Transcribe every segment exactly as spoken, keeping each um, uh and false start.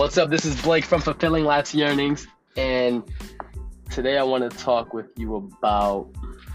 What's up? This is Blake from Fulfilling Life's Yearnings, and today I want to talk with you about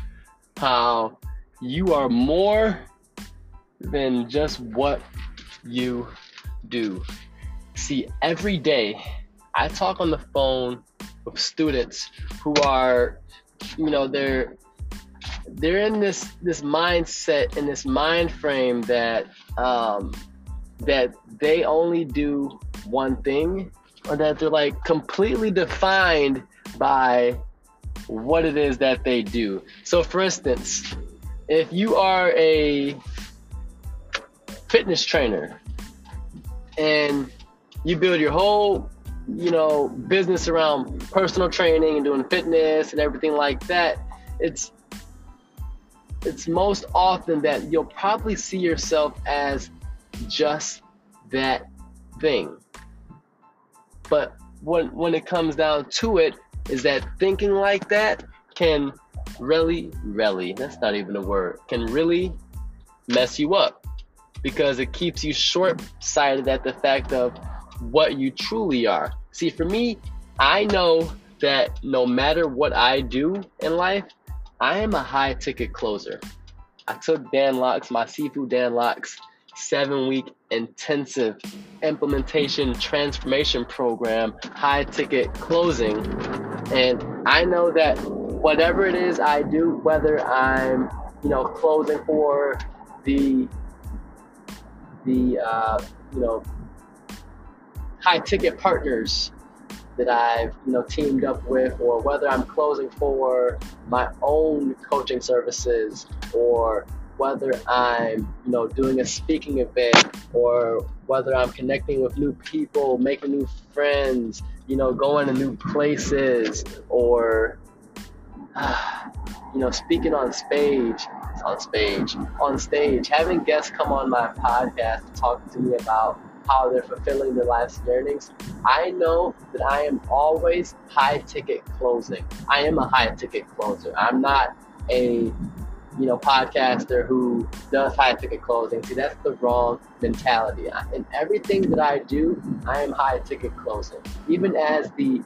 how you are more than just what you do. See, every day I talk on the phone with students who are, you know, they're they're in this this mindset, in this mind frame that um, that they only do one thing, or that they're like completely defined by what it is that they do. So for instance, if you are a fitness trainer and you build your whole, you know, business around personal training and doing fitness and everything like that, it's it's most often that you'll probably see yourself as just that thing. But when when it comes down to it, is that thinking like that can really, really, that's not even a word, can really mess you up, because it keeps you short-sighted at the fact of what you truly are. See, for me, I know that no matter what I do in life, I am a high-ticket closer. I took Dan Locke's, my Seafood Dan Locke's seven-week intensive implementation transformation program, high ticket closing, and I know that whatever it is I do, whether I'm, you know, closing for the the uh, you know high ticket partners that I've, you know, teamed up with, or whether I'm closing for my own coaching services, or whether I'm, you know, doing a speaking event, or whether I'm connecting with new people, making new friends, you know, going to new places, or, uh, you know, speaking on stage, on stage, on stage, having guests come on my podcast and talk to me about how they're fulfilling their life's yearnings. I know that I am always high ticket closing. I am a high ticket closer. I'm not a, you know, podcaster who does high ticket closing. See, that's the wrong mentality. In everything that I do, I am high ticket closing. Even as the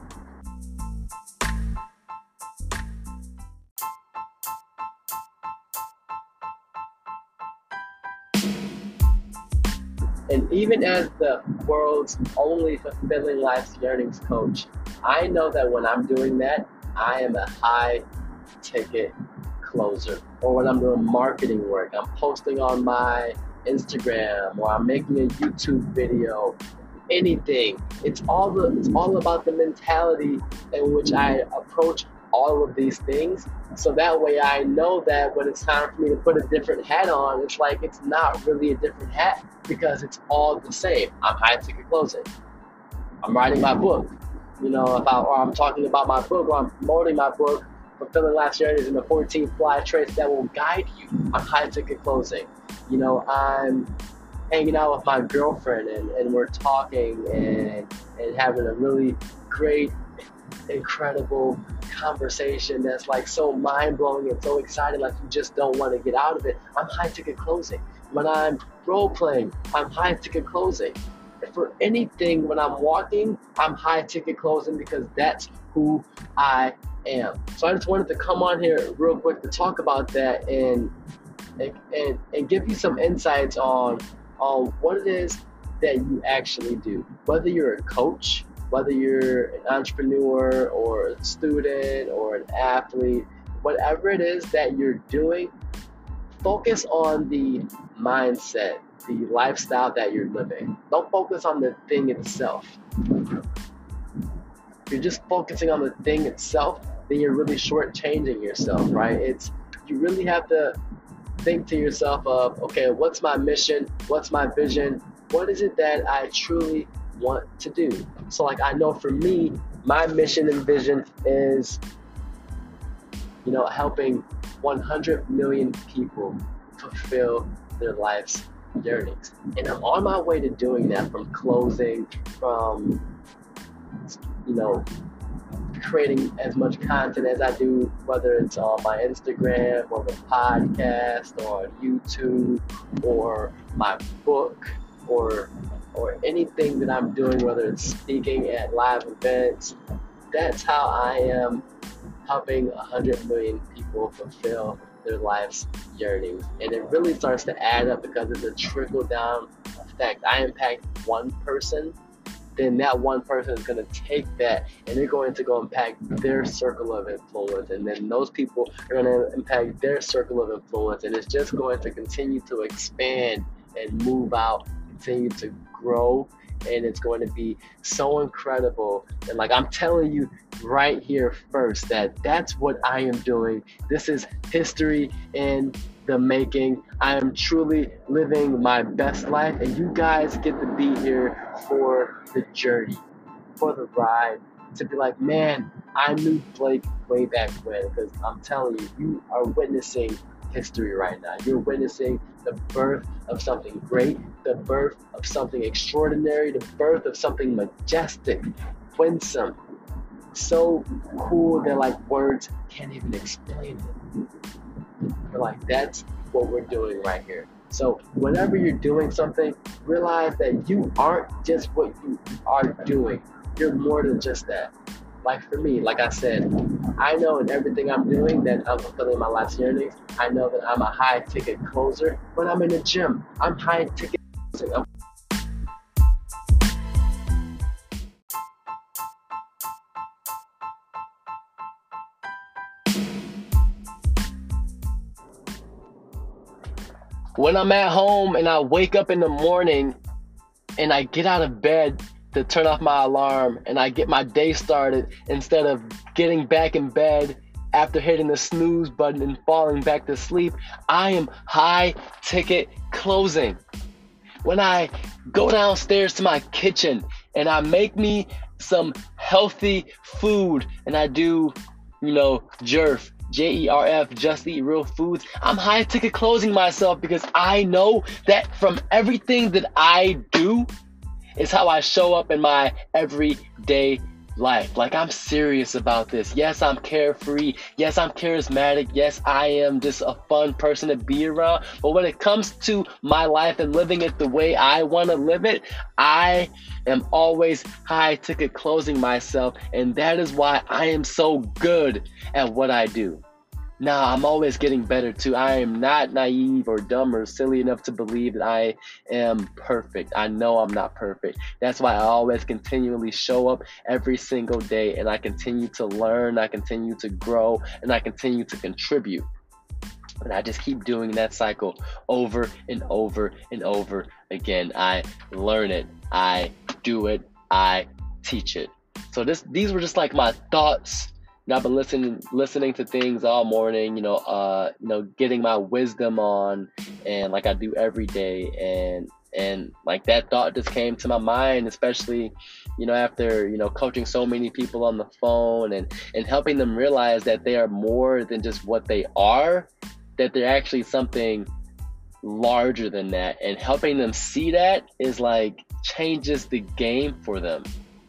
And even as the world's only fulfilling life's yearnings coach, I know that when I'm doing that, I am a high ticket closer. Or when I'm doing marketing work, I'm posting on my Instagram, or I'm making a YouTube video, anything. It's all the it's all about the mentality in which I approach all of these things. So that way I know that when it's time for me to put a different hat on, it's like it's not really a different hat, because it's all the same. I'm high ticket closing. I'm writing my book, you know, about, or I'm talking about my book, or I'm promoting my book, Fulfilling Life's Yearnings, and the fourteen fly traits that will guide you. I'm high ticket closing. You know, I'm hanging out with my girlfriend, and, and we're talking and and having a really great, incredible conversation that's like so mind-blowing and so exciting, like you just don't want to get out of it. I'm high ticket closing. When I'm role playing, I'm high ticket closing. For anything, when I'm walking, I'm high ticket closing, because that's who I am. So I just wanted to come on here real quick to talk about that, and and and, and give you some insights on on what it is that you actually do. Whether you're a coach, whether you're an entrepreneur or a student or an athlete, whatever it is that you're doing, focus on the mindset, the lifestyle that you're living. Don't focus on the thing itself. If you're just focusing on the thing itself, then you're really shortchanging yourself, right? It's you really have to think to yourself of, okay, what's my mission? What's my vision? What is it that I truly want to do? So like, I know for me, my mission and vision is, you know, helping one hundred million people fulfill their life's yearnings. And I'm on my way to doing that, from closing, from, you know, creating as much content as I do, whether it's on my Instagram or the podcast or on YouTube or my book or or anything that I'm doing, whether it's speaking at live events, that's how I am helping one hundred million people fulfill their life's yearnings. And it really starts to add up because it's a trickle down effect. I impact one person, then that one person is going to take that and they're going to go impact their circle of influence. And then those people are going to impact their circle of influence. And it's just going to continue to expand and move out, continue to grow. And it's going to be so incredible. And like I'm telling you right here first, that that's what I am doing. This is history in the making. I am truly living my best life, and you guys get to be here for the journey, for the ride, to be like, man, I knew Blake way back when, because I'm telling you, you are witnessing history right now. You're witnessing the birth of something great, the birth of something extraordinary, the birth of something majestic, winsome, so cool that like words can't even explain it. But like that's what we're doing right here. So whenever you're doing something, realize that you aren't just what you are doing. You're more than just that. Like for me, like I said, I know in everything I'm doing that I'm fulfilling my life's yearnings. I know that I'm a high ticket closer. When I'm in the gym, I'm high ticket closing. I'm When I'm at home and I wake up in the morning and I get out of bed to turn off my alarm and I get my day started instead of getting back in bed after hitting the snooze button and falling back to sleep, I am high ticket closing. When I go downstairs to my kitchen and I make me some healthy food and I do, you know, J E R F, J E R F, Just Eat Real Foods, I'm high ticket closing myself because I know that from everything that I do is how I show up in my everyday life. Like I'm serious about this. Yes, I'm carefree. Yes, I'm charismatic. Yes, I am just a fun person to be around. But when it comes to my life and living it the way I want to live it, I am always high ticket closing myself. And that is why I am so good at what I do. Now, I'm always getting better too. I am not naive or dumb or silly enough to believe that I am perfect. I know I'm not perfect. That's why I always continually show up every single day, and I continue to learn, I continue to grow, and I continue to contribute. And I just keep doing that cycle over and over and over again. I learn it, I do it, I teach it. So this, these were just like my thoughts. You know, I've been listening listening to things all morning, you know, uh, you know, getting my wisdom on, and like I do every day, and and like that thought just came to my mind, especially, you know, after, you know, coaching so many people on the phone and and helping them realize that they are more than just what they are, that they're actually something larger than that, and helping them see that is like changes the game for them.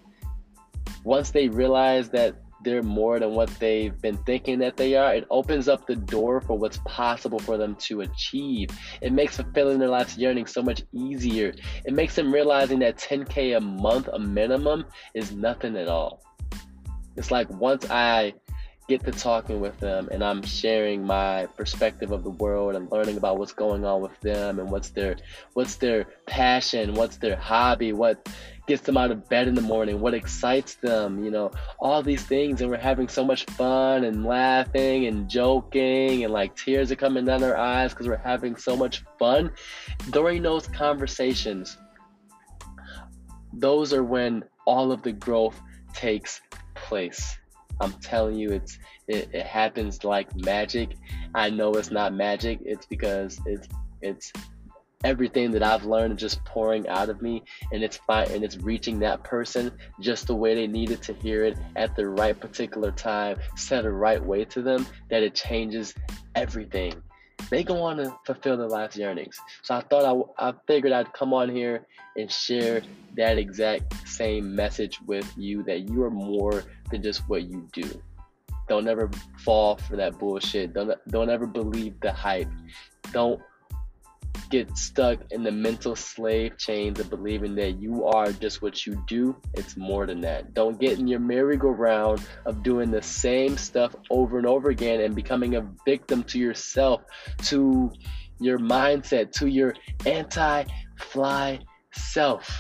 Once they realize that they're more than what they've been thinking that they are, it opens up the door for what's possible for them to achieve. It makes fulfilling their life's yearning so much easier. It makes them realizing that ten K a month, a minimum, is nothing at all. It's like once I get to talking with them and I'm sharing my perspective of the world and learning about what's going on with them and what's their what's their passion, what's their hobby, what gets them out of bed in the morning, what excites them, you know, all these things. And we're having so much fun and laughing and joking, and like tears are coming down our eyes because we're having so much fun. During those conversations, those are when all of the growth takes place. I'm telling you, it's it, it happens like magic. I know it's not magic. It's because it's it's everything that I've learned is just pouring out of me, and it's fine, and it's reaching that person just the way they needed to hear it at the right particular time, said the right way to them, that it changes everything. They go on to fulfill their life's yearnings. So I thought I, I figured I'd come on here and share that exact same message with you, that you are more than just what you do. Don't ever fall for that bullshit. Don't don't ever believe the hype. Don't get stuck in the mental slave chains of believing that you are just what you do. It's more than that. Don't get in your merry-go-round of doing the same stuff over and over again and becoming a victim to yourself, to your mindset, to your anti-fly self.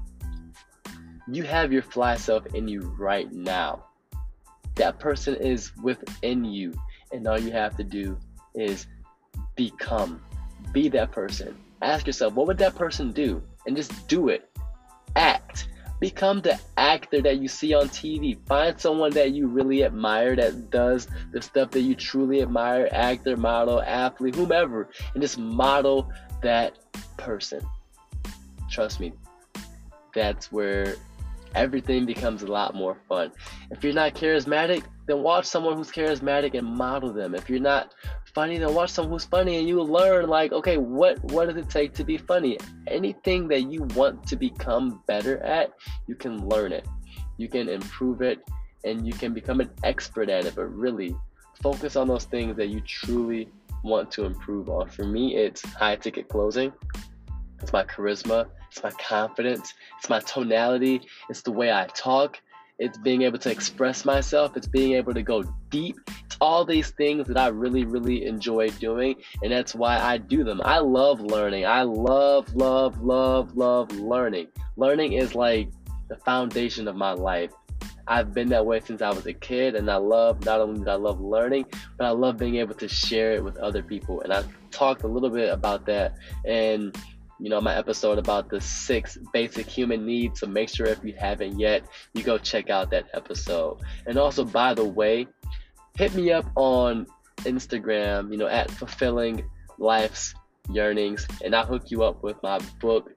You have your fly self in you right now. That person is within you, and all you have to do is become. Be that person. Ask yourself, what would that person do? And just do it. Act. Become the actor that you see on T V. Find someone that you really admire that does the stuff that you truly admire, actor, model, athlete, whomever, and just model that person. Trust me, that's where everything becomes a lot more fun. If you're not charismatic, then watch someone who's charismatic and model them. If you're not funny, then watch someone who's funny and you will learn, like, okay, what what does it take to be funny? Anything that you want to become better at, you can learn it, you can improve it, and you can become an expert at it. But really focus on those things that you truly want to improve on. For me, it's high ticket closing, it's my charisma, it's my confidence, it's my tonality, it's the way I talk, it's being able to express myself, it's being able to go deep. It's all these things that I really, really enjoy doing, and that's why I do them. I love learning. I love, love, love, love learning. Learning is like the foundation of my life. I've been that way since I was a kid, and I love, not only do I love learning, but I love being able to share it with other people. And I talked a little bit about that in you know, my episode about the six basic human needs. So make sure if you haven't yet, you go check out that episode. And also, by the way, hit me up on Instagram, you know, at Fulfilling Life's Yearnings, and I'll hook you up with my book,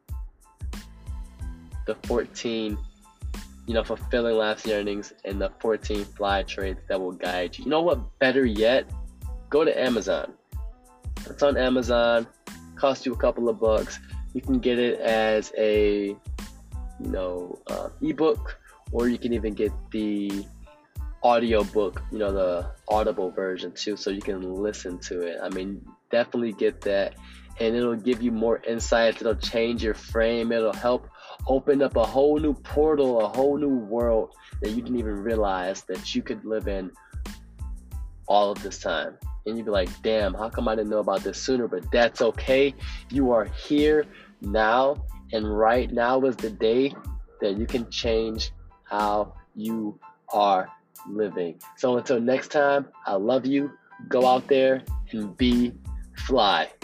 the fourteen, you know, Fulfilling Life's Yearnings, and the fourteen fly traits that will guide you. You know what? Better yet, go to Amazon. It's on Amazon. Cost you a couple of bucks. You can get it as a, you know, uh, ebook, or you can even get the audio book, you know, the Audible version too, so you can listen to it. I mean, definitely get that, and it'll give you more insights. It'll change your frame. It'll help open up a whole new portal, a whole new world that you didn't even realize that you could live in all of this time. And you'd be like, damn, how come I didn't know about this sooner? But that's okay. You are here now, and right now is the day that you can change how you are living. So until next time, I love you. Go out there and be fly.